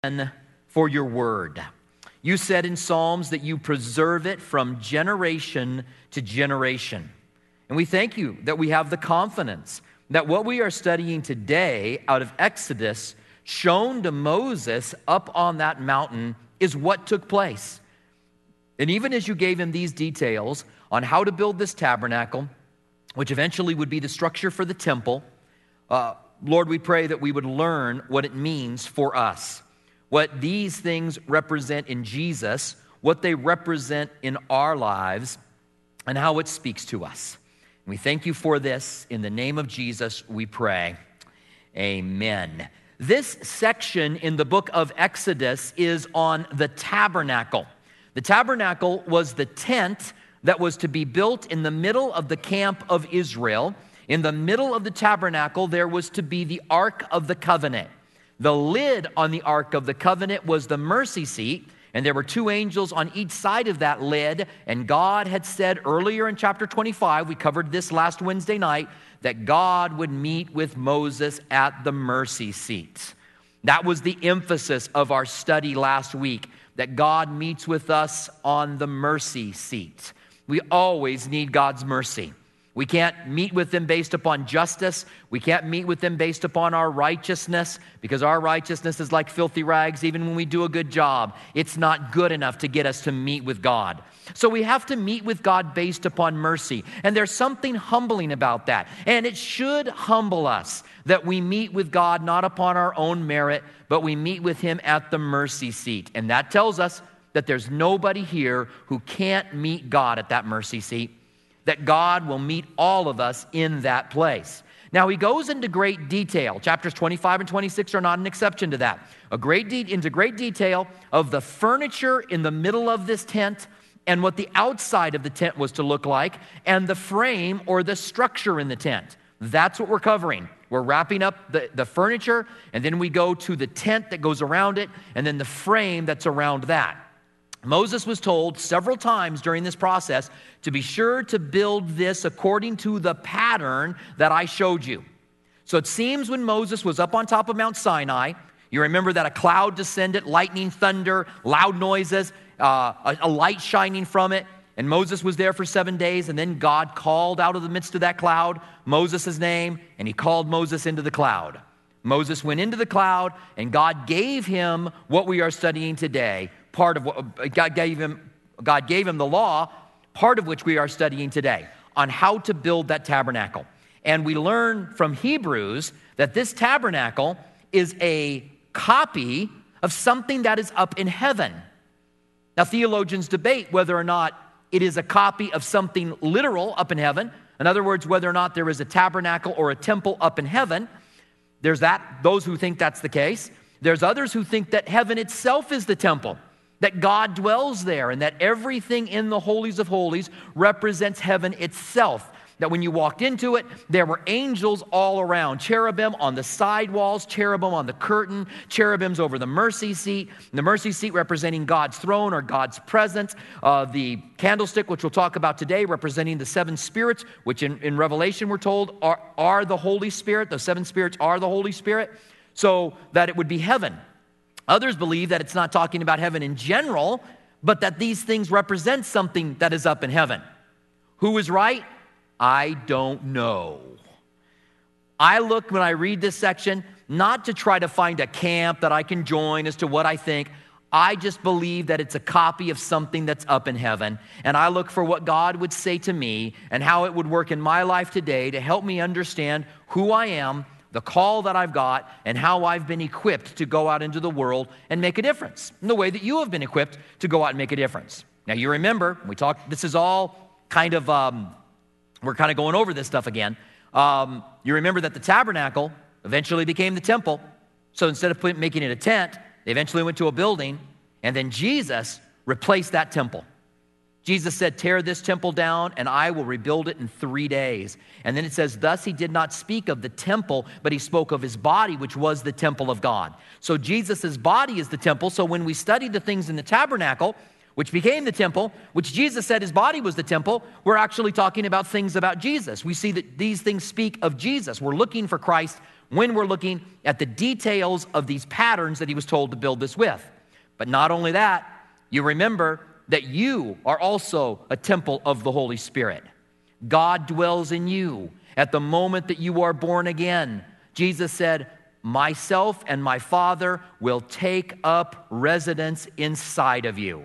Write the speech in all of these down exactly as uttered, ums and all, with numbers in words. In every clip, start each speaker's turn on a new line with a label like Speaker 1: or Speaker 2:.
Speaker 1: And for your word. You said in Psalms that you preserve it from generation to generation. And we thank you that we have the confidence that what we are studying today out of Exodus, shown to Moses up on that mountain, is what took place. And even as you gave him these details on how to build this tabernacle, which eventually would be the structure for the temple, uh, Lord, we pray that we would learn what it means for us. What these things represent in Jesus, what they represent in our lives, and how it speaks to us. We thank you for this. In the name of Jesus, we pray. Amen. This section in the book of Exodus is on the tabernacle. The tabernacle was the tent that was to be built in the middle of the camp of Israel. In the middle of the tabernacle, there was to be the Ark of the Covenant. The lid on the Ark of the Covenant was the mercy seat, and there were two angels on each side of that lid, and God had said earlier in chapter twenty-five, we covered this last Wednesday night, that God would meet with Moses at the mercy seat. That was the emphasis of our study last week, that God meets with us on the mercy seat. We always need God's mercy. We can't meet with them based upon justice. We can't meet with them based upon our righteousness, because our righteousness is like filthy rags. Even when we do a good job, it's not good enough to get us to meet with God. So we have to meet with God based upon mercy. And there's something humbling about that. And it should humble us that we meet with God not upon our own merit, but we meet with him at the mercy seat. And that tells us that there's nobody here who can't meet God at that mercy seat, that God will meet all of us in that place. Now, he goes into great detail. Chapters twenty-five and twenty-six are not an exception to that. A great de- into great detail of the furniture in the middle of this tent and what the outside of the tent was to look like, and the frame or the structure in the tent. That's what we're covering. We're wrapping up the, the furniture, and then we go to the tent that goes around it, and then the frame that's around that. Moses was told several times during this process to be sure to build this according to the pattern that I showed you. So it seems when Moses was up on top of Mount Sinai, you remember that a cloud descended, lightning, thunder, loud noises, uh, a, a light shining from it, and Moses was there for seven days, and then God called out of the midst of that cloud Moses' name, and he called Moses into the cloud. Moses went into the cloud, and God gave him what we are studying today. Part of what God gave him, God gave him the law, part of which we are studying today, on how to build that tabernacle. And we learn from Hebrews that this tabernacle is a copy of something that is up in heaven. Now, theologians debate whether or not it is a copy of something literal up in heaven. In other words, whether or not there is a tabernacle or a temple up in heaven. There's that, those who think that's the case. There's others who think that heaven itself is the temple, that God dwells there, and that everything in the holies of holies represents heaven itself. That when you walked into it, there were angels all around. Cherubim on the side walls, cherubim on the curtain, cherubims over the mercy seat. The mercy seat representing God's throne or God's presence. Uh, the candlestick, which we'll talk about today, representing the seven spirits, which in, in Revelation we're told are, are the Holy Spirit. The seven spirits are the Holy Spirit. So that it would be heaven. Others believe that it's not talking about heaven in general, but that these things represent something that is up in heaven. Who is right? I don't know. I look when I read this section, not to try to find a camp that I can join as to what I think. I just believe that it's a copy of something that's up in heaven. And I look for what God would say to me and how it would work in my life today to help me understand who I am, the call that I've got, and how I've been equipped to go out into the world and make a difference, in the way that you have been equipped to go out and make a difference. Now, you remember, we talked, this is all kind of, um, we're kind of going over this stuff again. Um, you remember that the tabernacle eventually became the temple. So instead of put, making it a tent, they eventually went to a building, and then Jesus replaced that temple. Jesus said, tear this temple down, and I will rebuild it in three days. And then it says, thus he did not speak of the temple, but he spoke of his body, which was the temple of God. So Jesus' body is the temple. So when we study the things in the tabernacle, which became the temple, which Jesus said his body was the temple, we're actually talking about things about Jesus. We see that these things speak of Jesus. We're looking for Christ. when we're looking at the details of these patterns that he was told to build this with. But not only that, you remember that you are also a temple of the Holy Spirit. God dwells in you at the moment that you are born again. Jesus said, myself and my Father will take up residence inside of you.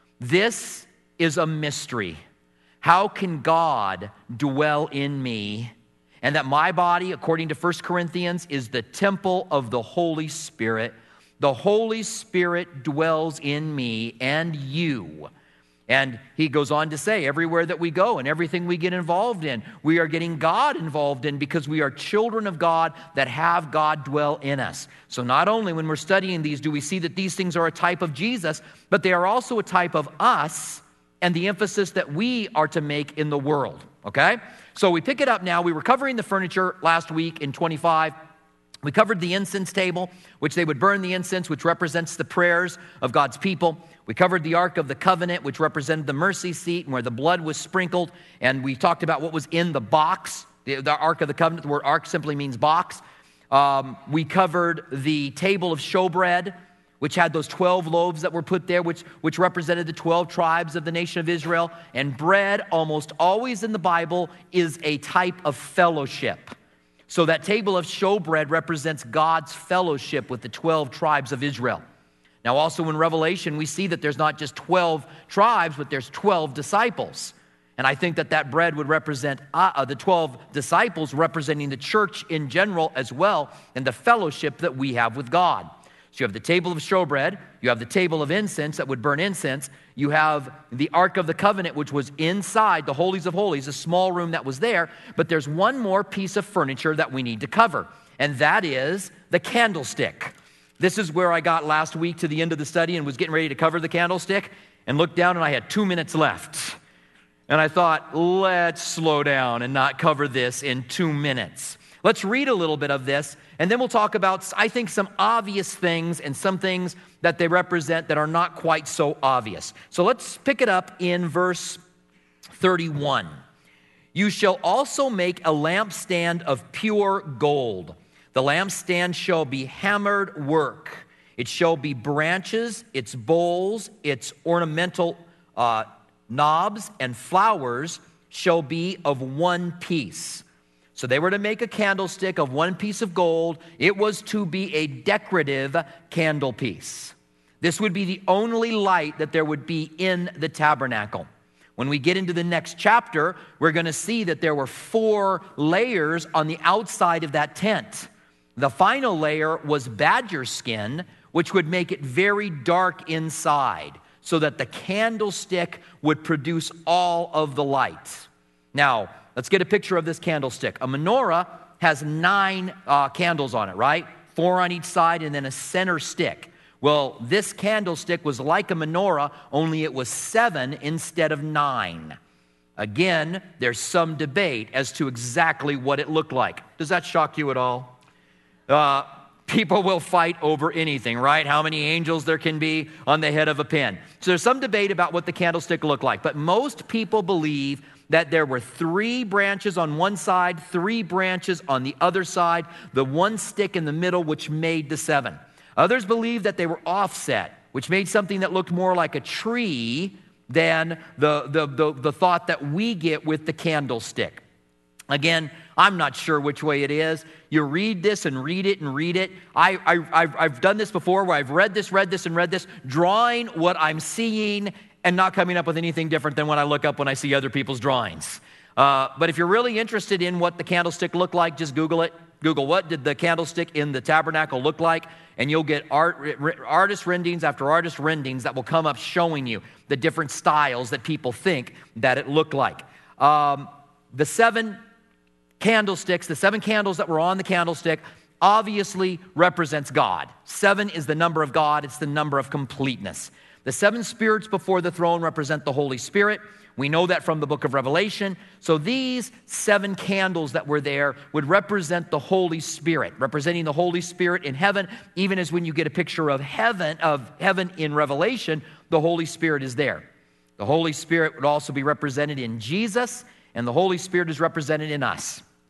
Speaker 1: This is a mystery. How can God dwell in me? And that my body, according to First Corinthians, is the temple of the Holy Spirit. The Holy Spirit dwells in me and you. And he goes on to say, everywhere that we go and everything we get involved in, we are getting God involved in because we are children of God that have God dwell in us. So not only when we're studying these do we see that these things are a type of Jesus, but they are also a type of us and the emphasis that we are to make in the world, okay? So we pick it up now. We were covering the furniture last week in twenty-five. We covered the incense table, which they would burn the incense, which represents the prayers of God's people. We covered the Ark of the Covenant, which represented the mercy seat and where the blood was sprinkled. And we talked about what was in the box, the, the Ark of the Covenant. The word ark simply means box. Um, we covered the table of showbread, which had those twelve loaves that were put there, which, which represented the twelve tribes of the nation of Israel. And bread, almost always in the Bible, is a type of fellowship. So that table of showbread represents God's fellowship with the twelve tribes of Israel. Now also in Revelation, we see that there's not just twelve tribes, but there's twelve disciples. And I think that that bread would represent uh, the twelve disciples representing the church in general as well, and the fellowship that we have with God. So you have the table of showbread, you have the table of incense that would burn incense, you have the Ark of the Covenant, which was inside the Holies of Holies, a small room that was there, but there's one more piece of furniture that we need to cover, and that is the candlestick. This is where I got last week to the end of the study and was getting ready to cover the candlestick, and looked down and I had two minutes left. And I thought, let's slow down and not cover this in two minutes. Let's read a little bit of this, and then we'll talk about, I think, some obvious things and some things that they represent that are not quite so obvious. So let's pick it up in verse thirty-one. You shall also make a lampstand of pure gold. The lampstand shall be hammered work. It shall be branches, its bowls, its ornamental uh, knobs, and flowers shall be of one piece. So they were to make a candlestick of one piece of gold. It was to be a decorative candle piece. This would be the only light that there would be in the tabernacle. When we get into the next chapter, we're going to see that there were four layers on the outside of that tent. The final layer was badger skin, which would make it very dark inside, so that the candlestick would produce all of the light. Now, let's get a picture of this candlestick. A menorah has nine uh, candles on it, right? Four on each side and then a center stick. Well, this candlestick was like a menorah, only it was seven instead of nine. Again, there's some debate as to exactly what it looked like. Does that shock you at all? Uh, people will fight over anything, right? How many angels there can be on the head of a pin. So there's some debate about what the candlestick looked like, but most people believe that there were three branches on one side, three branches on the other side, the one stick in the middle, which made the seven. Others believe that they were offset, which made something that looked more like a tree than the, the, the, the thought that we get with the candlestick. Again, I'm not sure which way it is. You read this and read it and read it. I, I, I've, I've done this before where I've read this, read this, and read this, drawing what I'm seeing and not coming up with anything different than what I look up when I see other people's drawings. Uh, but if you're really interested in what the candlestick looked like, just Google it. Google what did the candlestick in the tabernacle look like, and you'll get art, artist renderings after artist renderings that will come up showing you the different styles that people think that it looked like. Um, the seven candlesticks, the seven candles that were on the candlestick, obviously represents God. Seven is the number of God. It's the number of completeness. The seven spirits before the throne represent the Holy Spirit. We know that from the book of Revelation. So these seven candles that were there would represent the Holy Spirit, representing the Holy Spirit in heaven. Even as when you get a picture of heaven, of heaven in Revelation, the Holy Spirit is there. The Holy Spirit would also be represented in Jesus, and the Holy Spirit is represented in us.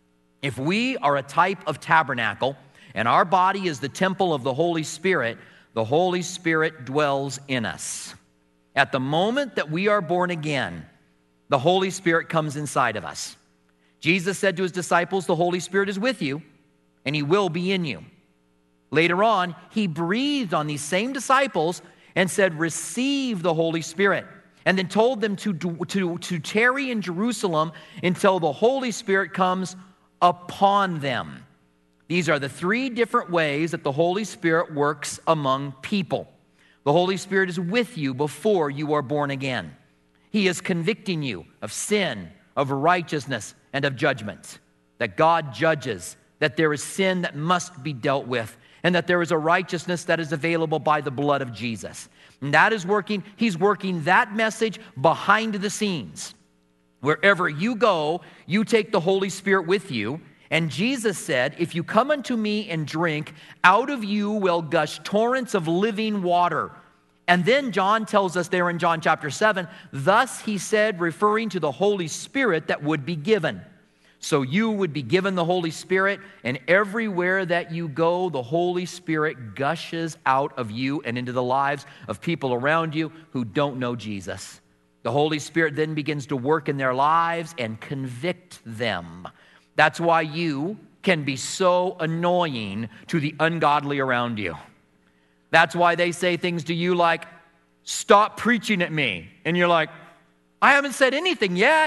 Speaker 1: If we are a type of tabernacle and our body is the temple of the Holy Spirit, the Holy Spirit dwells in us. At the moment that we are born again, the Holy Spirit comes inside of us. Jesus said to his disciples, the Holy Spirit is with you, and he will be in you. Later on, he breathed on these same disciples and said, receive the Holy Spirit, and then told them to, to, to tarry in Jerusalem until the Holy Spirit comes upon them. These are the three different ways that the Holy Spirit works among people. The Holy Spirit is with you before you are born again. He is convicting you of sin, of righteousness, and of judgment. That God judges, that there is sin that must be dealt with, and that there is a righteousness that is available by the blood of Jesus. And that is working, he's working that message behind the scenes. Wherever you go, you take the Holy Spirit with you. And Jesus said, if you come unto me and drink, out of you will gush torrents of living water. And then John tells us there in John chapter seven, thus he said, referring to the Holy Spirit that would be given. So you would be given the Holy Spirit, and everywhere that you go, the Holy Spirit gushes out of you and into the lives of people around you who don't know Jesus. The Holy Spirit then begins to work in their lives and convict them. That's why you can be so annoying to the ungodly around you. That's why they say things to you like, stop preaching at me. And you're like, I haven't said anything yet.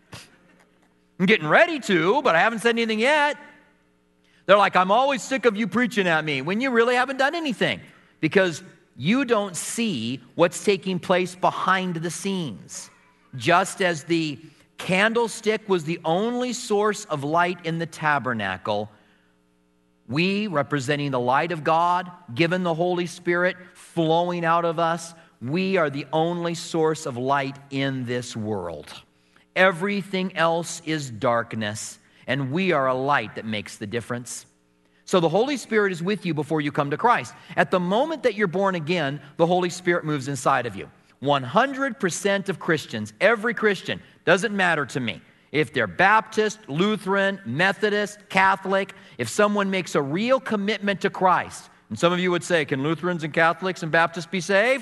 Speaker 1: I'm getting ready to, but I haven't said anything yet. They're like, I'm always sick of you preaching at me, when you really haven't done anything, because you don't see what's taking place behind the scenes. Just as the candlestick was the only source of light in the tabernacle, we, representing the light of God, given the Holy Spirit flowing out of us, we are the only source of light in this world. Everything else is darkness, and we are a light that makes the difference. So the Holy Spirit is with you before you come to Christ. At the moment that you're born again, the Holy Spirit moves inside of you. one hundred percent of Christians, every Christian, doesn't matter to me. If they're Baptist, Lutheran, Methodist, Catholic, if someone makes a real commitment to Christ, and some of you would say, can Lutherans and Catholics and Baptists be saved?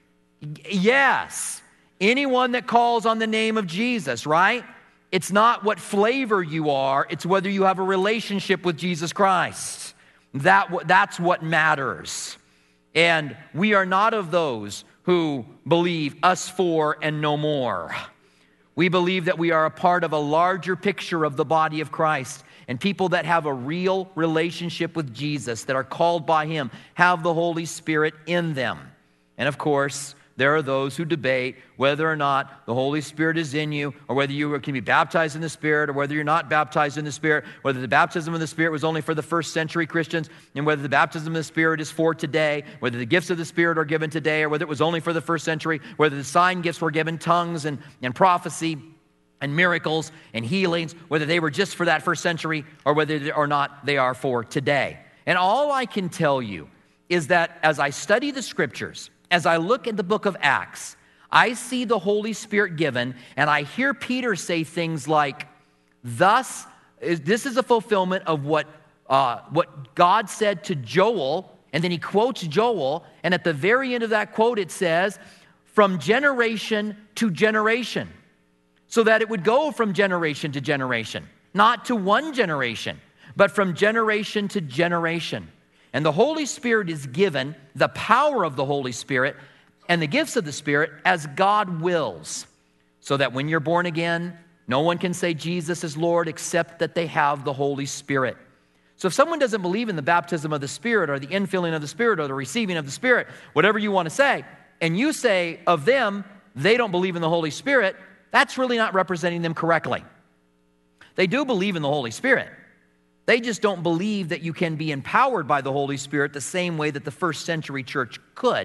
Speaker 1: Yes. Anyone that calls on the name of Jesus, right? It's not what flavor you are, it's whether you have a relationship with Jesus Christ. That, that's what matters. And we are not of those who believe us four and no more. We believe that we are a part of a larger picture of the body of Christ. And people that have a real relationship with Jesus, that are called by him, have the Holy Spirit in them. And of course, there are those who debate whether or not the Holy Spirit is in you, or whether you can be baptized in the Spirit, or whether you're not baptized in the Spirit, whether the baptism of the Spirit was only for the first century Christians, and whether the baptism of the Spirit is for today, whether the gifts of the Spirit are given today, or whether it was only for the first century, whether the sign gifts were given, tongues and, and prophecy and miracles and healings, whether they were just for that first century, or whether or not they are for today. And all I can tell you is that as I study the Scriptures, as I look at the book of Acts, I see the Holy Spirit given, and I hear Peter say things like, thus, this is a fulfillment of what, uh, what God said to Joel, and then he quotes Joel, and at the very end of that quote it says, from generation to generation, so that it would go from generation to generation, not to one generation, but from generation to generation. And the Holy Spirit is given, the power of the Holy Spirit and the gifts of the Spirit, as God wills. So that when you're born again, no one can say Jesus is Lord except that they have the Holy Spirit. So if someone doesn't believe in the baptism of the Spirit, or the infilling of the Spirit, or the receiving of the Spirit, whatever you want to say, and you say of them, they don't believe in the Holy Spirit, that's really not representing them correctly. They do believe in the Holy Spirit. They just don't believe that you can be empowered by the Holy Spirit the same way that the first century church could.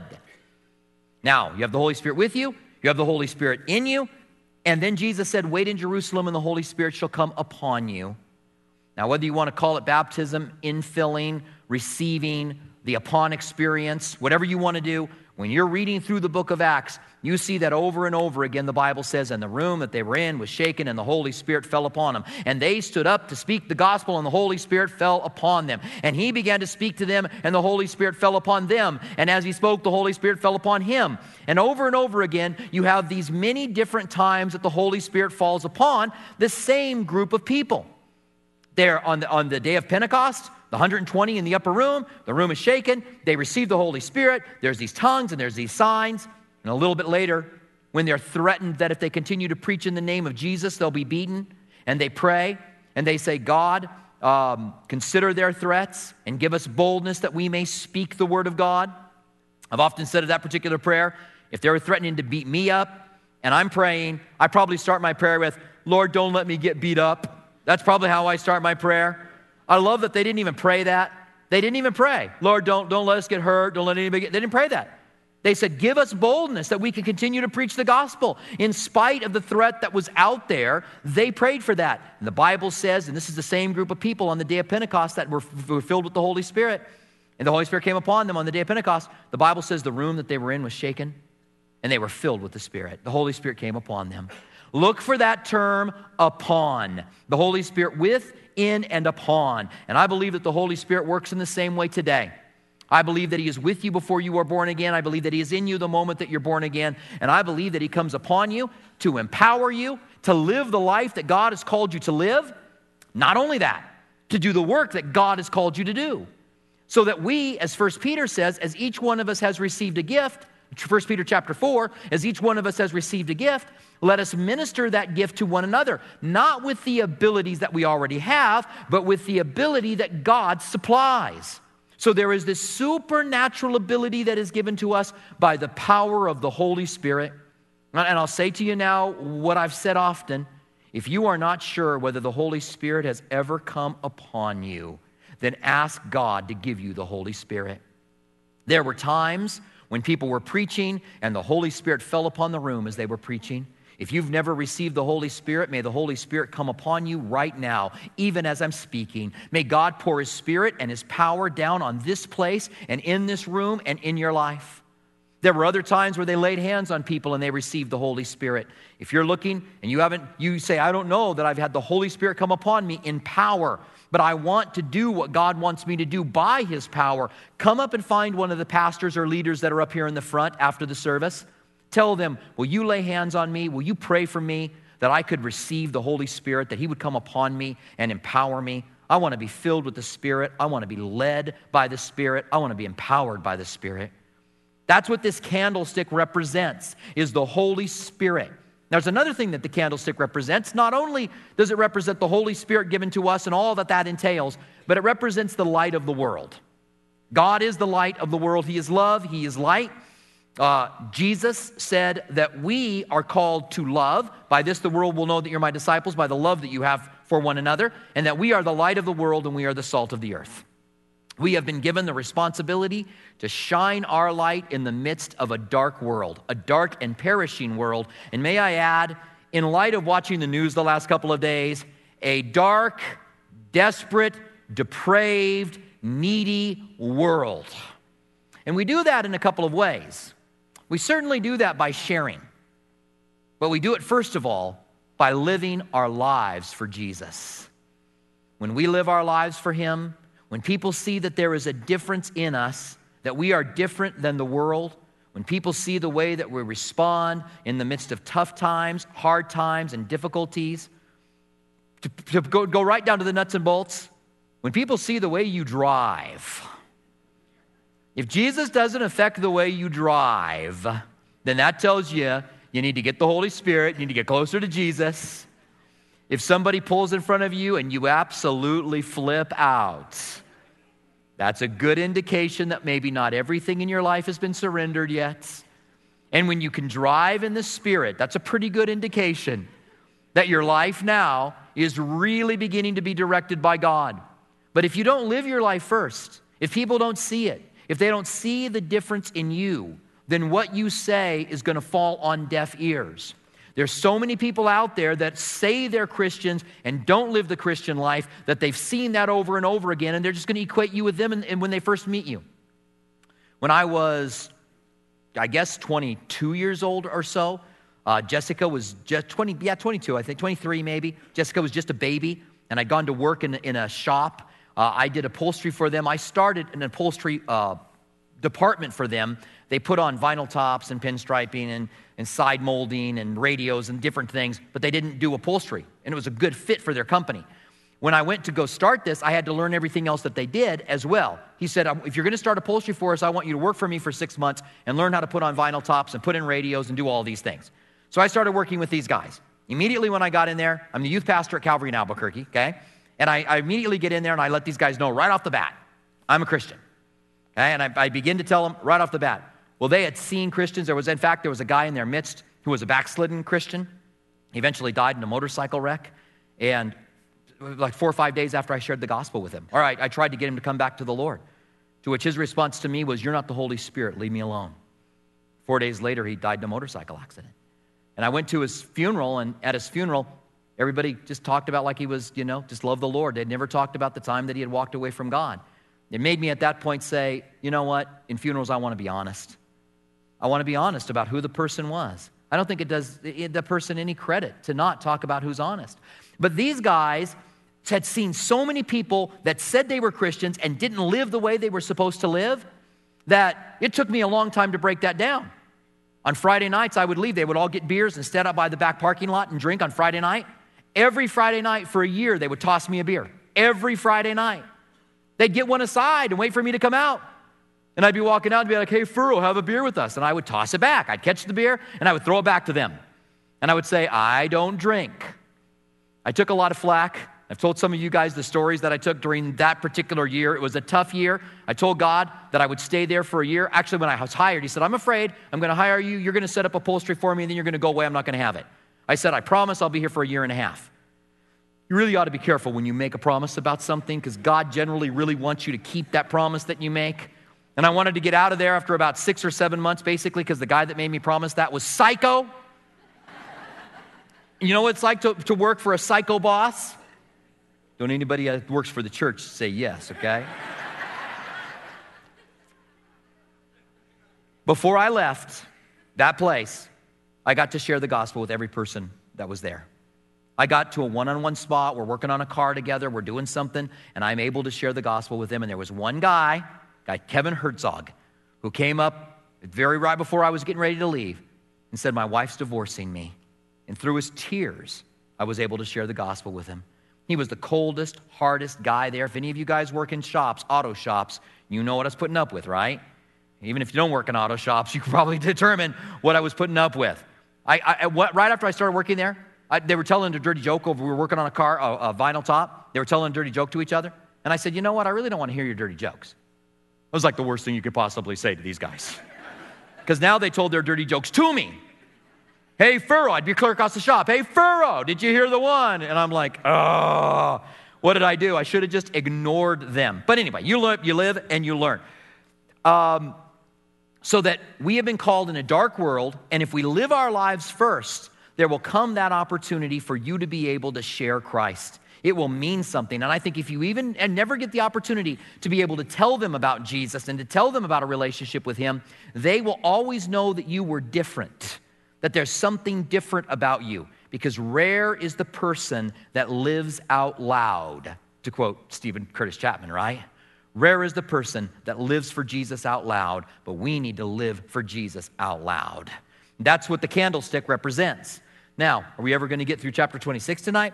Speaker 1: Now, you have the Holy Spirit with you, you have the Holy Spirit in you, and then Jesus said, wait in Jerusalem and the Holy Spirit shall come upon you. Now, whether you want to call it baptism, infilling, receiving, the upon experience, whatever you want to do. When you're reading through the book of Acts, you see that over and over again the Bible says, and the room that they were in was shaken and the Holy Spirit fell upon them. And they stood up to speak the gospel and the Holy Spirit fell upon them. And he began to speak to them and the Holy Spirit fell upon them. And as he spoke, the Holy Spirit fell upon him. And over and over again, you have these many different times that the Holy Spirit falls upon the same group of people. There on the, on the day of Pentecost, the one hundred twenty in the upper room, the room is shaken. They receive the Holy Spirit. There's these tongues and there's these signs. And a little bit later, when they're threatened that if they continue to preach in the name of Jesus, they'll be beaten, and they pray, and they say, God, um, consider their threats and give us boldness that we may speak the word of God. I've often said of that particular prayer, if they were threatening to beat me up, and I'm praying, I probably start my prayer with, Lord, don't let me get beat up. That's probably how I start my prayer. I love that they didn't even pray that. They didn't even pray. Lord, don't, don't let us get hurt. Don't let anybody get... They didn't pray that. They said, give us boldness that we can continue to preach the gospel. In spite of the threat that was out there, they prayed for that. And the Bible says, and this is the same group of people on the day of Pentecost that were, were filled with the Holy Spirit, and the Holy Spirit came upon them on the day of Pentecost. The Bible says the room that they were in was shaken, and they were filled with the Spirit. The Holy Spirit came upon them. Look for that term, upon. The Holy Spirit with, in, and upon. And I believe that the Holy Spirit works in the same way today. I believe that he is with you before you are born again. I believe that he is in you the moment that you're born again. And I believe that he comes upon you to empower you to live the life that God has called you to live. Not only that, to do the work that God has called you to do. So that we, as First Peter says, as each one of us has received a gift, First Peter chapter four, as each one of us has received a gift, let us minister that gift to one another, not with the abilities that we already have, but with the ability that God supplies. So there is this supernatural ability that is given to us by the power of the Holy Spirit. And I'll say to you now what I've said often. If you are not sure whether the Holy Spirit has ever come upon you, then ask God to give you the Holy Spirit. There were times when people were preaching and the Holy Spirit fell upon the room as they were preaching. If you've never received the Holy Spirit, may the Holy Spirit come upon you right now, even as I'm speaking. May God pour his Spirit and his power down on this place and in this room and in your life. There were other times where they laid hands on people and they received the Holy Spirit. If you're looking and you haven't, you say, I don't know that I've had the Holy Spirit come upon me in power, but I want to do what God wants me to do by his power. Come up and find one of the pastors or leaders that are up here in the front after the service. Tell them, will you lay hands on me? Will you pray for me that I could receive the Holy Spirit, that he would come upon me and empower me? I want to be filled with the Spirit. I want to be led by the Spirit. I want to be empowered by the Spirit. That's what this candlestick represents, is the Holy Spirit. There's another thing that the candlestick represents. Not only does it represent the Holy Spirit given to us and all that that entails, but it represents the light of the world. God is the light of the world. He is love. He is light. Uh, Jesus said that we are called to love. By this the world will know that you're my disciples, by the love that you have for one another, and that we are the light of the world and we are the salt of the earth. We have been given the responsibility to shine our light in the midst of a dark world, a dark and perishing world. And may I add, in light of watching the news the last couple of days, a dark, desperate, depraved, needy world. And we do that in a couple of ways. We certainly do that by sharing. But we do it, first of all, by living our lives for Jesus. When we live our lives for him, when people see that there is a difference in us, that we are different than the world, when people see the way that we respond in the midst of tough times, hard times, and difficulties, to, to go, go right down to the nuts and bolts, when people see the way you drive, if Jesus doesn't affect the way you drive, then that tells you you need to get the Holy Spirit, you need to get closer to Jesus. If somebody pulls in front of you and you absolutely flip out, that's a good indication that maybe not everything in your life has been surrendered yet. And when you can drive in the Spirit, that's a pretty good indication that your life now is really beginning to be directed by God. But if you don't live your life first, if people don't see it, if they don't see the difference in you, then what you say is going to fall on deaf ears. There's so many people out there that say they're Christians and don't live the Christian life, that they've seen that over and over again, and they're just going to equate you with them and, and when they first meet you. When I was, I guess, twenty-two years old or so, uh, Jessica was just twenty, yeah, twenty-two, I think, twenty-three maybe. Jessica was just a baby, and I'd gone to work in, in a shop. Uh, I did upholstery for them. I started an upholstery uh, department for them. They put on vinyl tops and pinstriping and, and side molding and radios and different things, but they didn't do upholstery, and it was a good fit for their company. When I went to go start this, I had to learn everything else that they did as well. He said, if you're going to start upholstery for us, I want you to work for me for six months and learn how to put on vinyl tops and put in radios and do all these things. So I started working with these guys. Immediately when I got in there, I'm the youth pastor at Calvary in Albuquerque, okay? And I, I immediately get in there and I let these guys know right off the bat, I'm a Christian, okay? And I, I begin to tell them right off the bat. Well, they had seen Christians. There was, in fact, there was a guy in their midst who was a backslidden Christian. He eventually died in a motorcycle wreck. And like four or five days after I shared the gospel with him. All right, I tried to get him to come back to the Lord, to which his response to me was, you're not the Holy Spirit, leave me alone. Four days later, he died in a motorcycle accident. And I went to his funeral, and at his funeral, everybody just talked about like he was, you know, just loved the Lord. They'd never talked about the time that he had walked away from God. It made me at that point say, you know what, in funerals, I want to be honest. I want to be honest about who the person was. I don't think it does the person any credit to not talk about who's honest. But these guys had seen so many people that said they were Christians and didn't live the way they were supposed to live that it took me a long time to break that down. On Friday nights, I would leave. They would all get beers and stand up by the back parking lot and drink on Friday night. Every Friday night for a year, they would toss me a beer. Every Friday night. They'd get one aside and wait for me to come out. And I'd be walking out and be like, hey, Furrow, have a beer with us. And I would toss it back. I'd catch the beer and I would throw it back to them. And I would say, I don't drink. I took a lot of flack. I've told some of you guys the stories that I took during that particular year. It was a tough year. I told God that I would stay there for a year. Actually, when I was hired, he said, I'm afraid I'm going to hire you. You're going to set up upholstery for me, and then you're going to go away. I'm not going to have it. I said, I promise I'll be here for a year and a half. You really ought to be careful when you make a promise about something, because God generally really wants you to keep that promise that you make. And I wanted to get out of there after about six or seven months, basically, because the guy that made me promise that was psycho. You know what it's like to, to work for a psycho boss? Don't anybody that works for the church say yes, okay? Before I left that place, I got to share the gospel with every person that was there. I got to a one-on-one spot. We're working on a car together. We're doing something, and I'm able to share the gospel with them. And there was one guy, guy Kevin Herzog, who came up very right before I was getting ready to leave and said, my wife's divorcing me. And through his tears, I was able to share the gospel with him. He was the coldest, hardest guy there. If any of you guys work in shops, auto shops, you know what I was putting up with, right? Even if you don't work in auto shops, you can probably determine what I was putting up with. I, I what, right after I started working there, I, they were telling a dirty joke over, we were working on a car, a, a vinyl top. They were telling a dirty joke to each other. And I said, you know what? I really don't want to hear your dirty jokes. It was like the worst thing you could possibly say to these guys. Because now they told their dirty jokes to me. Hey, Furrow, I'd be clear across the shop. Hey, Furrow, did you hear the one? And I'm like, oh, what did I do? I should have just ignored them. But anyway, you, learn, you live and you learn. Um, so that we have been called in a dark world, and if we live our lives first, there will come that opportunity for you to be able to share Christ. It will mean something. And I think if you even and never get the opportunity to be able to tell them about Jesus and to tell them about a relationship with him, they will always know that you were different, that there's something different about you, because rare is the person that lives out loud, to quote Stephen Curtis Chapman, right? Rare is the person that lives for Jesus out loud, but we need to live for Jesus out loud. That's what the candlestick represents. Now, are we ever going to get through chapter twenty-six tonight?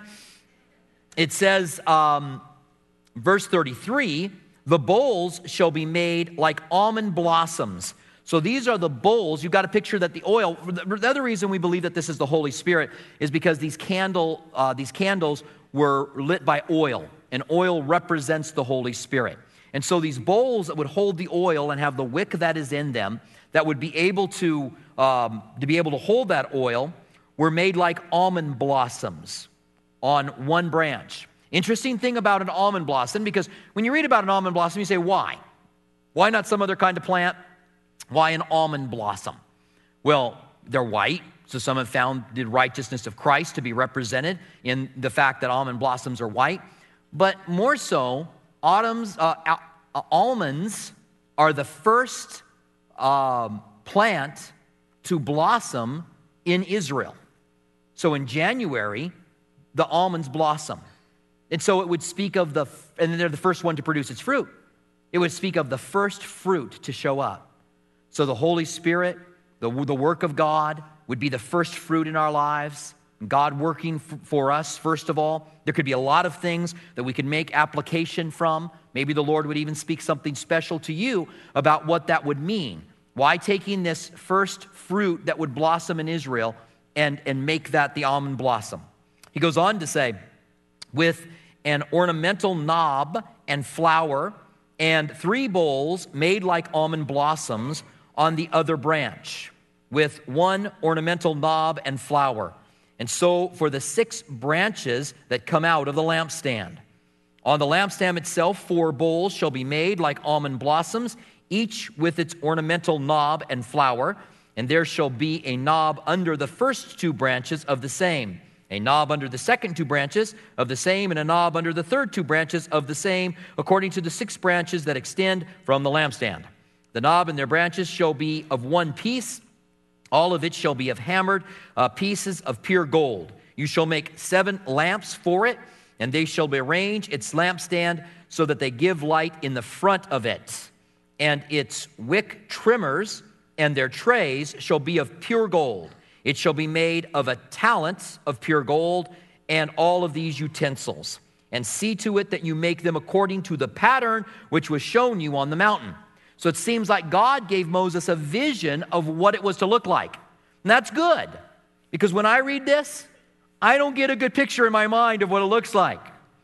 Speaker 1: It says, um, verse thirty-three, the bowls shall be made like almond blossoms. So these are the bowls. You've got to picture that the oil, the other reason we believe that this is the Holy Spirit is because these candle, uh, these candles were lit by oil, and oil represents the Holy Spirit. And so these bowls that would hold the oil and have the wick that is in them, that would be able to, um, to be able to hold that oil, were made like almond blossoms on one branch. Interesting thing about an almond blossom, because when you read about an almond blossom, you say, why? Why not some other kind of plant? Why an almond blossom? Well, they're white, so some have found the righteousness of Christ to be represented in the fact that almond blossoms are white. But more so, autumns, uh, uh, almonds are the first um, plant to blossom in Israel. So in January, the almonds blossom. And so it would speak of the, and they're the first one to produce its fruit. It would speak of the first fruit to show up. So the Holy Spirit, the, the work of God, would be the first fruit in our lives. God working f- for us, first of all. There could be a lot of things that we could make application from. Maybe the Lord would even speak something special to you about what that would mean. Why taking this first fruit that would blossom in Israel and, and make that the almond blossom? He goes on to say, with an ornamental knob and flower and three bowls made like almond blossoms on the other branch, with one ornamental knob and flower. And so for the six branches that come out of the lampstand. On the lampstand itself, four bowls shall be made like almond blossoms, each with its ornamental knob and flower. And there shall be a knob under the first two branches of the same, a knob under the second two branches of the same, and a knob under the third two branches of the same, according to the six branches that extend from the lampstand. The knob and their branches shall be of one piece. All of it shall be of hammered uh, pieces of pure gold. You shall make seven lamps for it, and they shall arrange its lampstand so that they give light in the front of it. And its wick trimmers and their trays shall be of pure gold. It shall be made of a talent of pure gold, and all of these utensils. And see to it that you make them according to the pattern which was shown you on the mountain. So it seems like God gave Moses a vision of what it was to look like. And that's good, because when I read this, I don't get a good picture in my mind of what it looks like.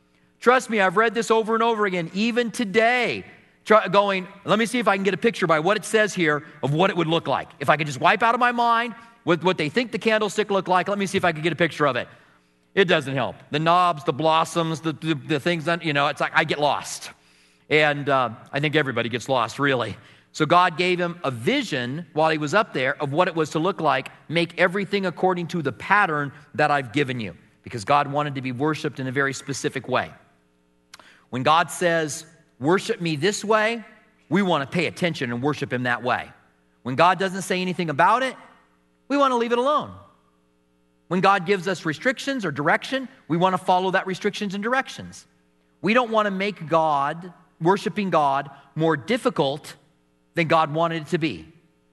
Speaker 1: Trust me, I've read this over and over again, even today, try, going, let me see if I can get a picture by what it says here of what it would look like. If I could just wipe out of my mind what, what they think the candlestick looked like, let me see if I can get a picture of it. It doesn't help. The knobs, the blossoms, the, the, the things, that, you know, it's like I get lost. And uh, I think everybody gets lost, really. So God gave him a vision while he was up there of what it was to look like. Make everything according to the pattern that I've given you, because God wanted to be worshiped in a very specific way. When God says, worship me this way, we want to pay attention and worship him that way. When God doesn't say anything about it, we want to leave it alone. When God gives us restrictions or direction, we want to follow that restrictions and directions. We don't want to make God, worshiping God, more difficult than God wanted it to be.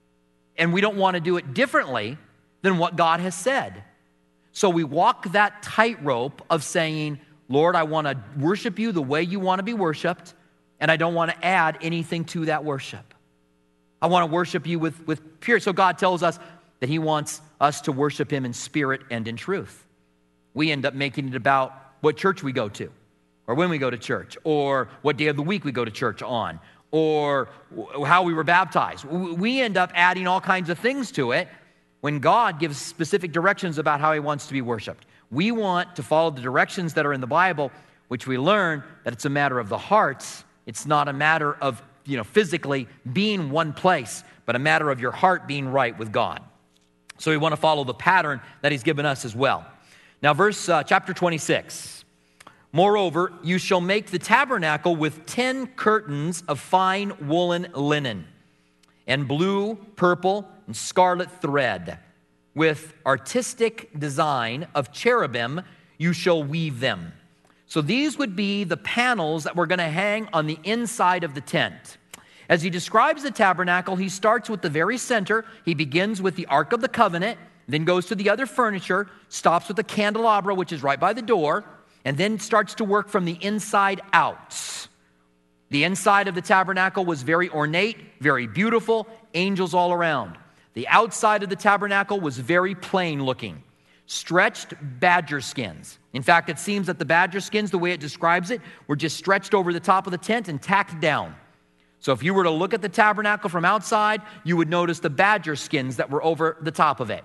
Speaker 1: And we don't want to do it differently than what God has said. So we walk that tightrope of saying, Lord, I want to worship you the way you want to be worshiped, and I don't want to add anything to that worship. I want to worship you with, with pure. So God tells us that he wants us to worship him in spirit and in truth. We end up making it about what church we go to, or when we go to church, or what day of the week we go to church on, or how we were baptized. We end up adding all kinds of things to it when God gives specific directions about how he wants to be worshiped. We want to follow the directions that are in the Bible, which we learn that it's a matter of the hearts. It's not a matter of, you know, physically being one place, but a matter of your heart being right with God. So we want to follow the pattern that he's given us as well. Now, verse uh, chapter twenty-six. Moreover, you shall make the tabernacle with ten curtains of fine woolen linen, and blue, purple, and scarlet thread. With artistic design of cherubim, you shall weave them. So these would be the panels that were going to hang on the inside of the tent. As he describes the tabernacle, he starts with the very center. He begins with the Ark of the Covenant, then goes to the other furniture, stops with the candelabra, which is right by the door, and then starts to work from the inside out. The inside of the tabernacle was very ornate, very beautiful, angels all around. The outside of the tabernacle was very plain looking. Stretched badger skins. In fact, it seems that the badger skins, the way it describes it, were just stretched over the top of the tent and tacked down. So if you were to look at the tabernacle from outside, you would notice the badger skins that were over the top of it.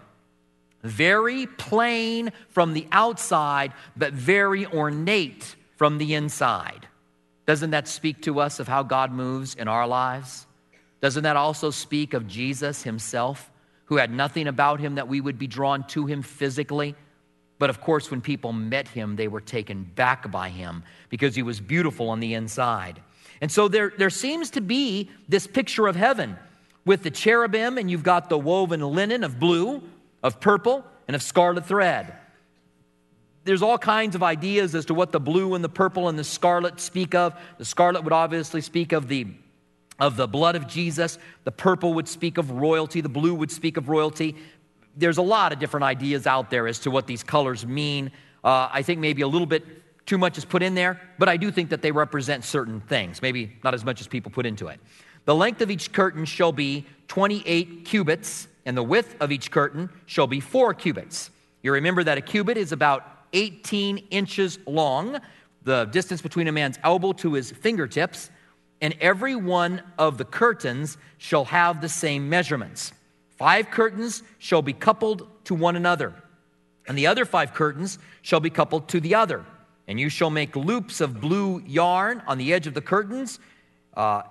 Speaker 1: Very plain from the outside, but very ornate from the inside. Doesn't that speak to us of how God moves in our lives? Doesn't that also speak of Jesus himself, who had nothing about him that we would be drawn to him physically? But of course, when people met him, they were taken back by him because he was beautiful on the inside. And so there, there seems to be this picture of heaven with the cherubim, and you've got the woven linen of blue, of purple, and of scarlet thread. There's all kinds of ideas as to what the blue and the purple and the scarlet speak of. The scarlet would obviously speak of the, of the blood of Jesus. The purple would speak of royalty. The blue would speak of royalty. There's a lot of different ideas out there as to what these colors mean. Uh, I think maybe a little bit too much is put in there, but I do think that they represent certain things, maybe not as much as people put into it. The length of each curtain shall be twenty-eight cubits, and the width of each curtain shall be four cubits. You remember that a cubit is about eighteen inches long, the distance between a man's elbow to his fingertips, and every one of the curtains shall have the same measurements. Five curtains shall be coupled to one another, and the other five curtains shall be coupled to the other. And you shall make loops of blue yarn on the edge of the curtains, uh,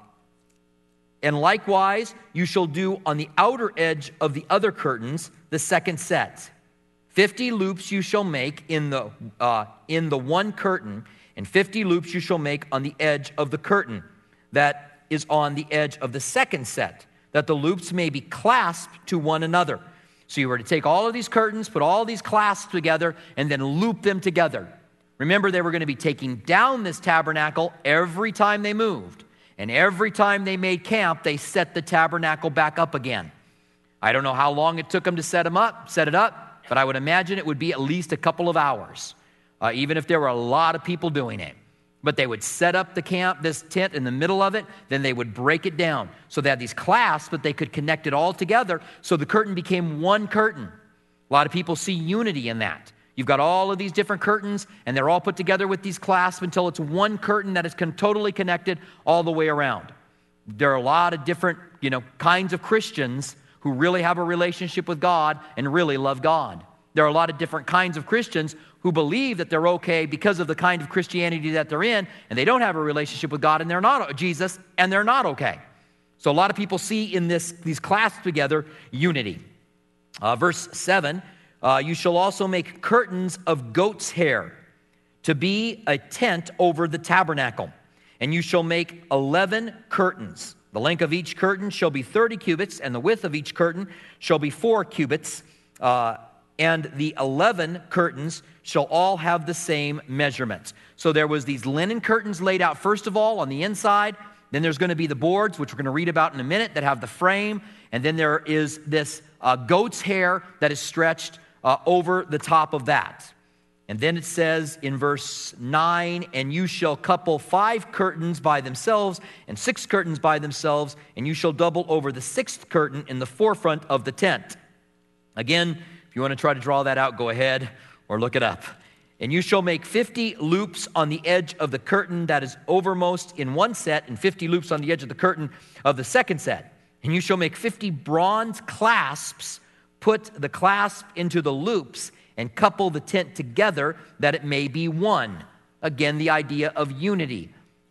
Speaker 1: and likewise you shall do on the outer edge of the other curtains the second set. Fifty loops you shall make in the uh, in the one curtain, and fifty loops you shall make on the edge of the curtain that is on the edge of the second set, that the loops may be clasped to one another. So you were to take all of these curtains, put all these clasps together, and then loop them together. Remember, they were going to be taking down this tabernacle every time they moved. And every time they made camp, they set the tabernacle back up again. I don't know how long it took them to set them up, set it up, but I would imagine it would be at least a couple of hours, uh, even if there were a lot of people doing it. But they would set up the camp, this tent in the middle of it, then they would break it down. So they had these clasps, but they could connect it all together, so the curtain became one curtain. A lot of people see unity in that. You've got all of these different curtains, and they're all put together with these clasps until it's one curtain that is con- totally connected all the way around. There are a lot of different, you know, kinds of Christians who really have a relationship with God and really love God. There are a lot of different kinds of Christians who believe that they're okay because of the kind of Christianity that they're in, and they don't have a relationship with God, and they're not Jesus, and they're not okay. So a lot of people see in this these clasps together unity. Uh, verse seven. Uh, you shall also make curtains of goat's hair to be a tent over the tabernacle. And you shall make eleven curtains. The length of each curtain shall be thirty cubits, and the width of each curtain shall be four cubits. Uh, and the eleven curtains shall all have the same measurements. So there was these linen curtains laid out first of all on the inside. Then there's going to be the boards, which we're going to read about in a minute, that have the frame. And then there is this uh, goat's hair that is stretched Uh, over the top of that. And then it says in verse nine, and you shall couple five curtains by themselves and six curtains by themselves, and you shall double over the sixth curtain in the forefront of the tent. Again, if you want to try to draw that out, go ahead or look it up. And you shall make fifty loops on the edge of the curtain that is overmost in one set, and fifty loops on the edge of the curtain of the second set. And you shall make fifty bronze clasps. Put the clasp into the loops and couple the tent together that it may be one. Again, the idea of unity.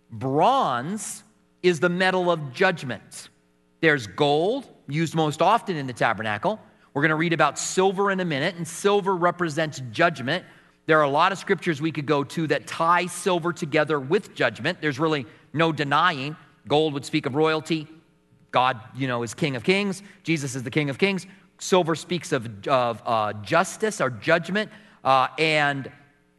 Speaker 1: Bronze is the metal of judgment. There's gold, used most often in the tabernacle. We're going to read about silver in a minute, and silver represents judgment. There are a lot of scriptures we could go to that tie silver together with judgment. There's really no denying. Gold would speak of royalty. God, you know, is King of Kings. Jesus is the King of Kings. Silver speaks of, of uh, justice or judgment, uh, and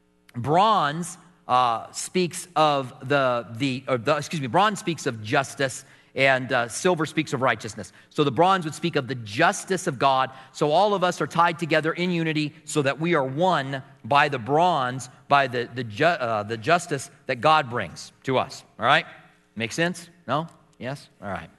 Speaker 1: bronze uh, speaks of the the, or the excuse me, bronze speaks of justice, and uh, silver speaks of righteousness. So the bronze would speak of the justice of God. So all of us are tied together in unity, so that we are one by the bronze, by the the ju- uh, the justice that God brings to us. All right, make sense? No? Yes? All right.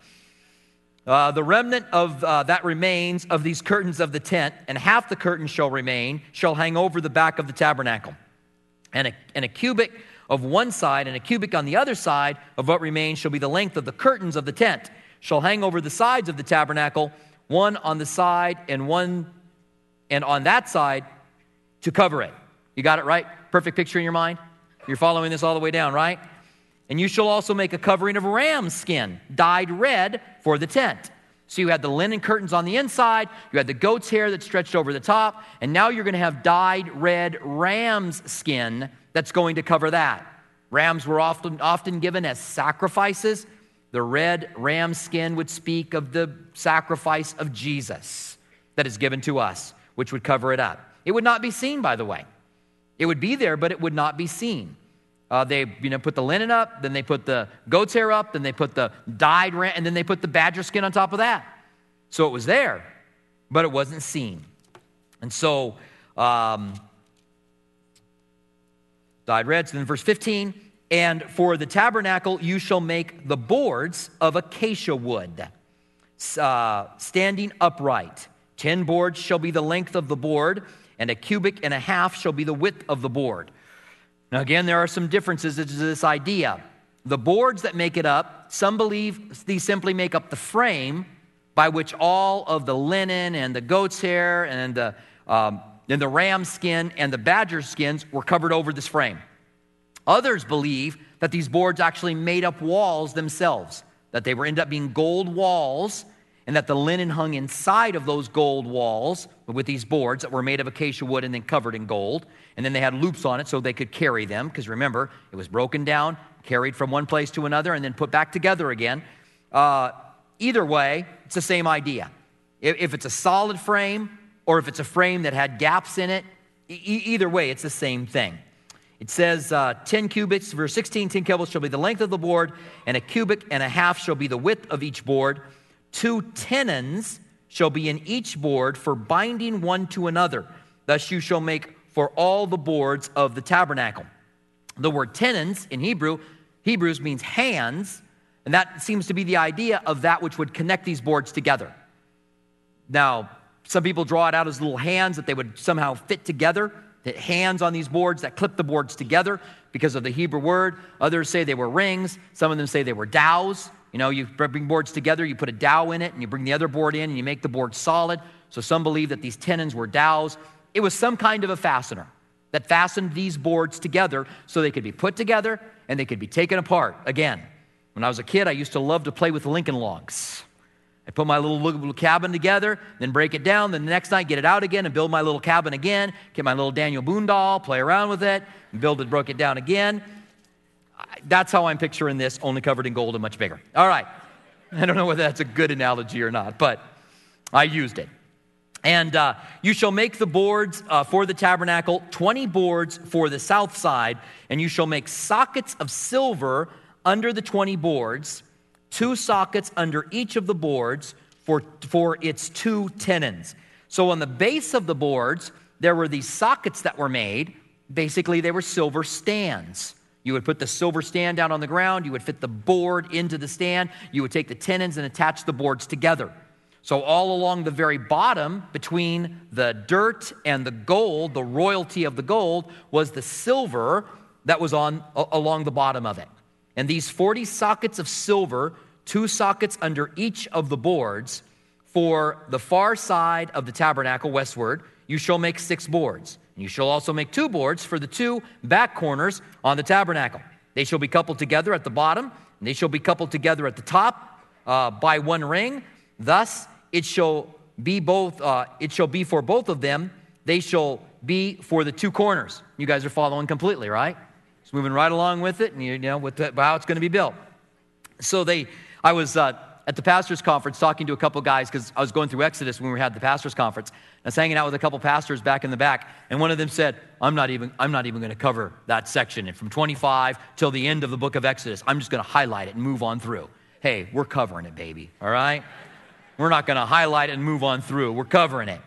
Speaker 1: Uh, the remnant of uh, that remains of these curtains of the tent, and half the curtain shall remain, shall hang over the back of the tabernacle. And a, and a cubit of one side and a cubit on the other side of what remains shall be the length of the curtains of the tent, shall hang over the sides of the tabernacle, one on the side and one and on that side to cover it. You got it right? Perfect picture in your mind? You're following this all the way down, right? And you shall also make a covering of ram's skin, dyed red, for the tent. So you had the linen curtains on the inside, you had the goat's hair that stretched over the top, and now you're going to have dyed red ram's skin that's going to cover that. Rams were often, often given as sacrifices. The red ram skin would speak of the sacrifice of Jesus that is given to us, which would cover it up. It would not be seen, by the way. It would be there, but it would not be seen. Uh, they you know, put the linen up, then they put the goat's hair up, then they put the dyed ram, and then they put the badger skin on top of that. So it was there, but it wasn't seen. And so, um, dyed red. So then verse fifteen, and for the tabernacle you shall make the boards of acacia wood, uh, standing upright. Ten boards shall be the length of the board, and a cubit and a half shall be the width of the board. Now again, there are some differences to this idea. The boards that make it up, some believe these simply make up the frame by which all of the linen and the goat's hair and the, um, and the ram skin and the badger skins were covered over this frame. Others believe that these boards actually made up walls themselves, that they were ended up being gold walls, and that the linen hung inside of those gold walls with these boards that were made of acacia wood and then covered in gold. And then they had loops on it so they could carry them, because remember, it was broken down, carried from one place to another, and then put back together again. Uh, either way, it's the same idea. If, if it's a solid frame or if it's a frame that had gaps in it, e- either way, it's the same thing. It says uh, ten cubits, verse sixteen, ten cubits shall be the length of the board, and a cubit and a half shall be the width of each board. Two tenons shall be in each board for binding one to another. Thus you shall make for all the boards of the tabernacle. The word tenons in Hebrew, Hebrews means hands, and that seems to be the idea of that which would connect these boards together. Now, some people draw it out as little hands that they would somehow fit together, the hands on these boards that clip the boards together because of the Hebrew word. Others say they were rings. Some of them say they were dowels. You know, you bring boards together, you put a dowel in it, and you bring the other board in, and you make the board solid. So some believe that these tenons were dowels. It was some kind of a fastener that fastened these boards together so they could be put together and they could be taken apart. Again, when I was a kid, I used to love to play with Lincoln logs. I'd put my little, little cabin together, then break it down, then the next night get it out again and build my little cabin again, get my little Daniel Boone doll, play around with it, and build it, broke it down again. That's how I'm picturing this, only covered in gold and much bigger. All right. I don't know whether that's a good analogy or not, but I used it. And uh, you shall make the boards uh, for the tabernacle, twenty boards for the south side, and you shall make sockets of silver under the twenty boards, two sockets under each of the boards for, for its two tenons. So on the base of the boards, there were these sockets that were made. Basically, they were silver stands. You would put the silver stand down on the ground. You would fit the board into the stand. You would take the tenons and attach the boards together. So all along the very bottom, between the dirt and the gold, the royalty of the gold, was the silver that was on a, along the bottom of it. And these forty sockets of silver, two sockets under each of the boards, for the far side of the tabernacle westward, you shall make six boards. And you shall also make two boards for the two back corners on the tabernacle. They shall be coupled together at the bottom, and they shall be coupled together at the top uh, by one ring. Thus it shall be both. Uh, it shall be for both of them. They shall be for the two corners. You guys are following completely, right? It's moving right along with it, and you know with the, how it's going to be built. So they, I was uh, at the pastors' conference talking to a couple guys because I was going through Exodus when we had the pastors' conference. I was hanging out with a couple pastors back in the back, and one of them said, "I'm not even, I'm not even going to cover that section from twenty-five till the end of the book of Exodus. I'm just going to highlight it and move on through." Hey, we're covering it, baby. All right, we're not going to highlight it and move on through. We're covering it.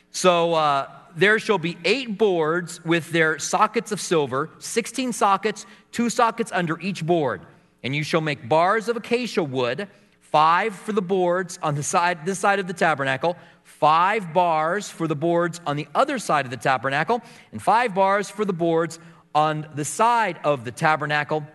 Speaker 1: So uh, there shall be eight boards with their sockets of silver, sixteen sockets, two sockets under each board, and you shall make bars of acacia wood. Five for the boards on the side, this side of the tabernacle, five bars for the boards on the other side of the tabernacle, and five bars for the boards on the side of the tabernacle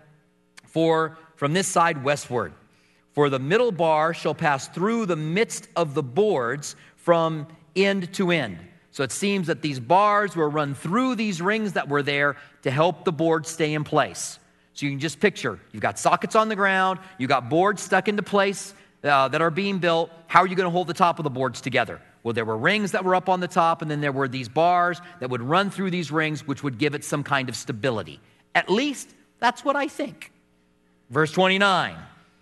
Speaker 1: for from this side westward. For the middle bar shall pass through the midst of the boards from end to end. So it seems that these bars were run through these rings that were there to help the board stay in place. So you can just picture, you've got sockets on the ground, you've got boards stuck into place uh, that are being built. How are you going to hold the top of the boards together? Well, there were rings that were up on the top, and then there were these bars that would run through these rings, which would give it some kind of stability. At least, that's what I think. Verse twenty-nine,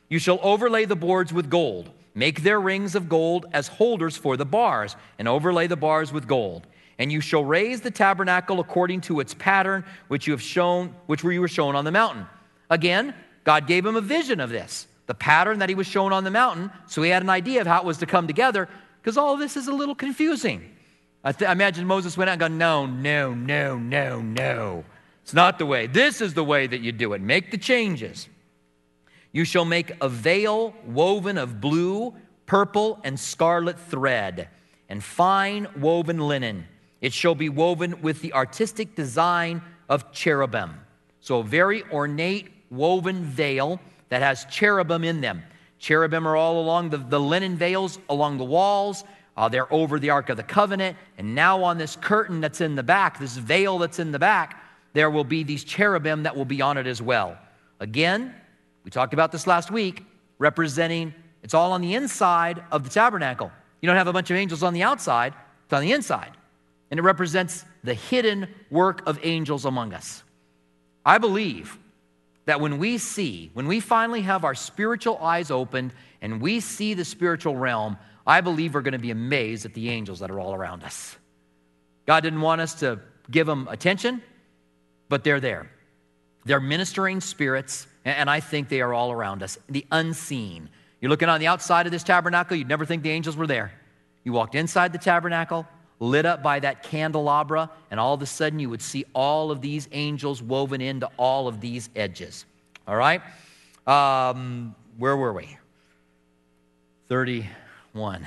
Speaker 1: You shall overlay the boards with gold. Make their rings of gold as holders for the bars, and overlay the bars with gold. And you shall raise the tabernacle according to its pattern, which you have shown, which you were shown on the mountain. Again, God gave him a vision of this, the pattern that he was shown on the mountain, so he had an idea of how it was to come together, because all of this is a little confusing. I, th- I imagine Moses went out and go, no, no, no, no, no. It's not the way. This is the way that you do it. Make the changes. You shall make a veil woven of blue, purple, and scarlet thread, and fine woven linen. It shall be woven with the artistic design of cherubim. So a very ornate woven veil that has cherubim in them. Cherubim are all along the, the linen veils along the walls. Uh, they're over the Ark of the Covenant. And now on this curtain that's in the back, this veil that's in the back, there will be these cherubim that will be on it as well. Again, we talked about this last week, representing, it's all on the inside of the tabernacle. You don't have a bunch of angels on the outside, it's on the inside. And it represents the hidden work of angels among us. I believe that when we see, when we finally have our spiritual eyes opened and we see the spiritual realm, I believe we're going to be amazed at the angels that are all around us. God didn't want us to give them attention, but they're there. They're ministering spirits, and I think they are all around us, the unseen. You're looking on the outside of this tabernacle, you'd never think the angels were there. You walked inside the tabernacle, lit up by that candelabra, and all of a sudden you would see all of these angels woven into all of these edges. All right? Um, where were we? thirty-one.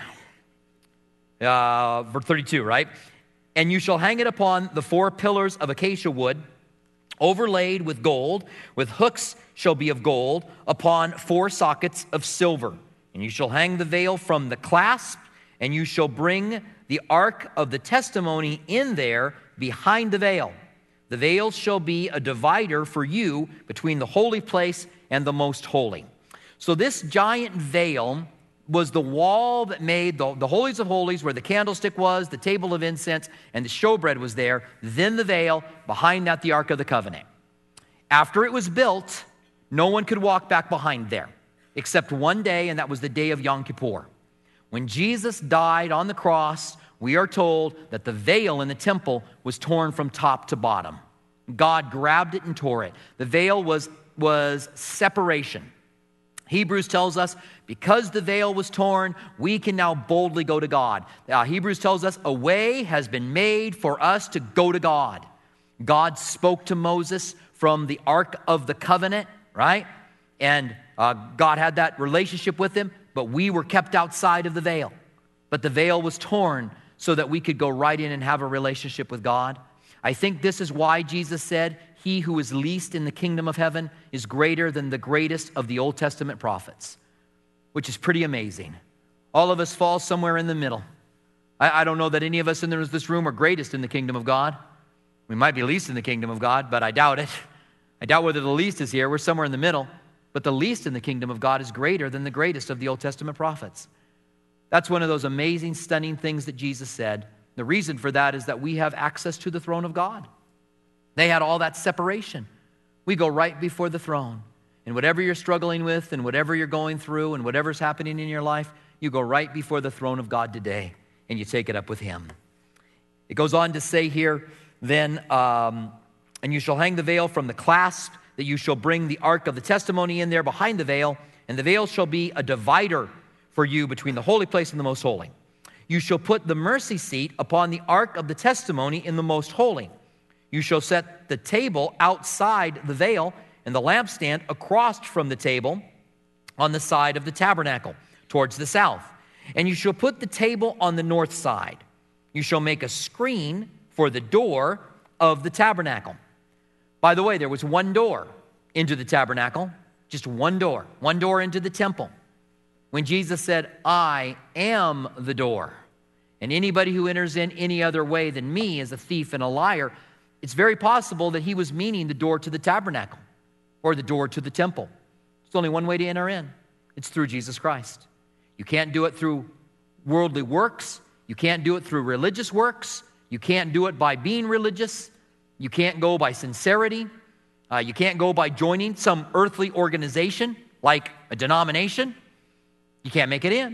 Speaker 1: Uh, verse thirty-two, right? And you shall hang it upon the four pillars of acacia wood, overlaid with gold, with hooks shall be of gold, upon four sockets of silver. And you shall hang the veil from the clasp, and you shall bring the ark of the testimony in there behind the veil. The veil shall be a divider for you between the holy place and the most holy. So this giant veil was the wall that made the, the holies of holies, where the candlestick was, the table of incense, and the showbread was there. Then the veil, behind that the Ark of the Covenant. After it was built, no one could walk back behind there, except one day, and that was the day of Yom Kippur. When Jesus died on the cross, we are told that the veil in the temple was torn from top to bottom. God grabbed it and tore it. The veil was, was separation. Hebrews tells us, because the veil was torn, we can now boldly go to God. Uh, Hebrews tells us, a way has been made for us to go to God. God spoke to Moses from the Ark of the Covenant, right? And uh, God had that relationship with him, but we were kept outside of the veil. But the veil was torn so that we could go right in and have a relationship with God. I think this is why Jesus said, he who is least in the kingdom of heaven is greater than the greatest of the Old Testament prophets, which is pretty amazing. All of us fall somewhere in the middle. I, I don't know that any of us in this room are greatest in the kingdom of God. We might be least in the kingdom of God, but I doubt it. I doubt whether the least is here. We're somewhere in the middle. But the least in the kingdom of God is greater than the greatest of the Old Testament prophets. That's one of those amazing, stunning things that Jesus said. The reason for that is that we have access to the throne of God. They had all that separation. We go right before the throne. And whatever you're struggling with and whatever you're going through and whatever's happening in your life, you go right before the throne of God today and you take it up with him. It goes on to say here, then, um, and you shall hang the veil from the clasp, that you shall bring the ark of the testimony in there behind the veil, and the veil shall be a divider for you between the holy place and the most holy. You shall put the mercy seat upon the ark of the testimony in the most holy. You shall set the table outside the veil and the lampstand across from the table on the side of the tabernacle towards the south. And you shall put the table on the north side. You shall make a screen for the door of the tabernacle. By the way, there was one door into the tabernacle, just one door, one door into the temple. When Jesus said, I am the door, and anybody who enters in any other way than me is a thief and a liar, it's very possible that he was meaning the door to the tabernacle or the door to the temple. There's only one way to enter in. It's through Jesus Christ. You can't do it through worldly works. You can't do it through religious works. You can't do it by being religious. You can't go by sincerity. Uh, you can't go by joining some earthly organization. like a denomination, you can't make it in.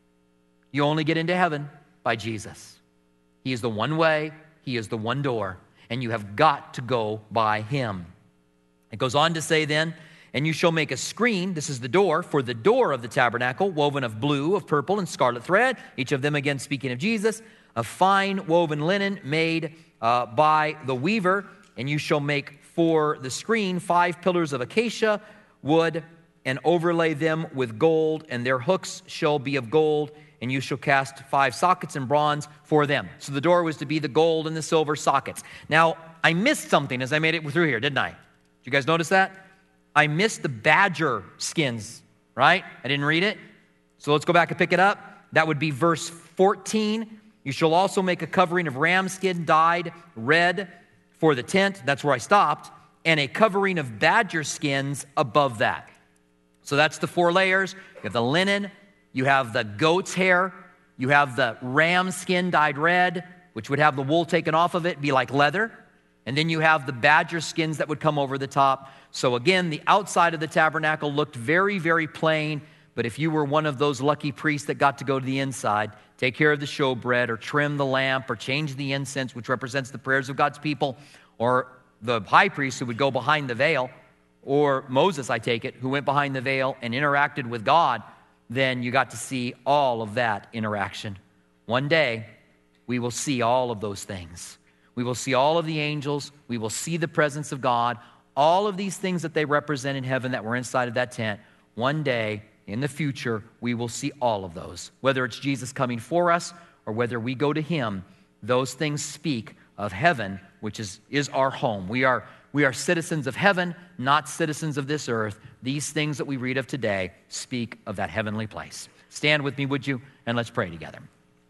Speaker 1: You only get into heaven by Jesus. He is the one way, he is the one door, and you have got to go by him. It goes on to say then, and you shall make a screen, this is the door, for the door of the tabernacle, woven of blue, of purple, and scarlet thread, each of them again speaking of Jesus, of fine woven linen made uh, by the weaver, and you shall make for the screen five pillars of acacia wood, and overlay them with gold, and their hooks shall be of gold, and you shall cast five sockets in bronze for them. So the door was to be the gold and the silver sockets. Now, I missed something as I made it through here, didn't I? Did you guys notice that? I missed the badger skins, right? I didn't read it. So let's go back and pick it up. That would be verse fourteen. You shall also make a covering of ram skin dyed red for the tent. That's where I stopped. And a covering of badger skins above that. So that's the four layers. You have the linen. You have the goat's hair. You have the ram skin dyed red, which would have the wool taken off of it, be like leather. And then you have the badger skins that would come over the top. So again, the outside of the tabernacle looked very, very plain. But if you were one of those lucky priests that got to go to the inside, take care of the showbread, or trim the lamp, or change the incense, which represents the prayers of God's people, or the high priest who would go behind the veil, or Moses, I take it, who went behind the veil and interacted with God, then you got to see all of that interaction. One day, we will see all of those things. We will see all of the angels. We will see the presence of God. All of these things that they represent in heaven that were inside of that tent. One day, in the future, we will see all of those. Whether it's Jesus coming for us or whether we go to him, those things speak of heaven, which is, is our home. We are, we are citizens of heaven, not citizens of this earth. These things that we read of today speak of that heavenly place. Stand with me, would you? And let's pray together.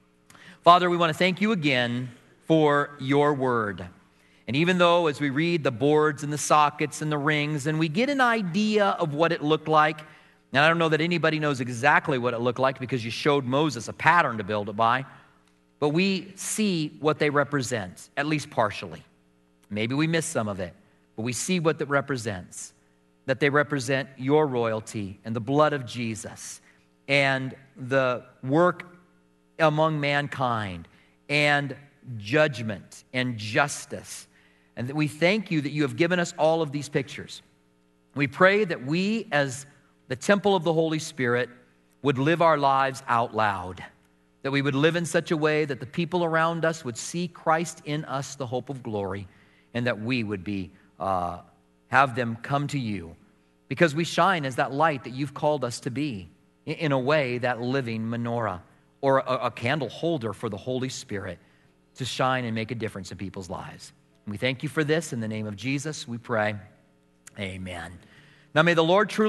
Speaker 1: Father, we want to thank you again for your word. And even though as we read the boards and the sockets and the rings, and we get an idea of what it looked like, and I don't know that anybody knows exactly what it looked like because you showed Moses a pattern to build it by, but we see what they represent, at least partially. Maybe we miss some of it, but we see what that represents, that they represent your royalty and the blood of Jesus and the work among mankind and judgment and justice. And that we thank you that you have given us all of these pictures. We pray that we, as the temple of the Holy Spirit, would live our lives out loud. That we would live in such a way that the people around us would see Christ in us, the hope of glory, and that we would be uh, have them come to you. Because we shine as that light that you've called us to be. In a way, that living menorah or a, a candle holder for the Holy Spirit to shine and make a difference in people's lives. And we thank you for this. In the name of Jesus, we pray. Amen. Now may the Lord truly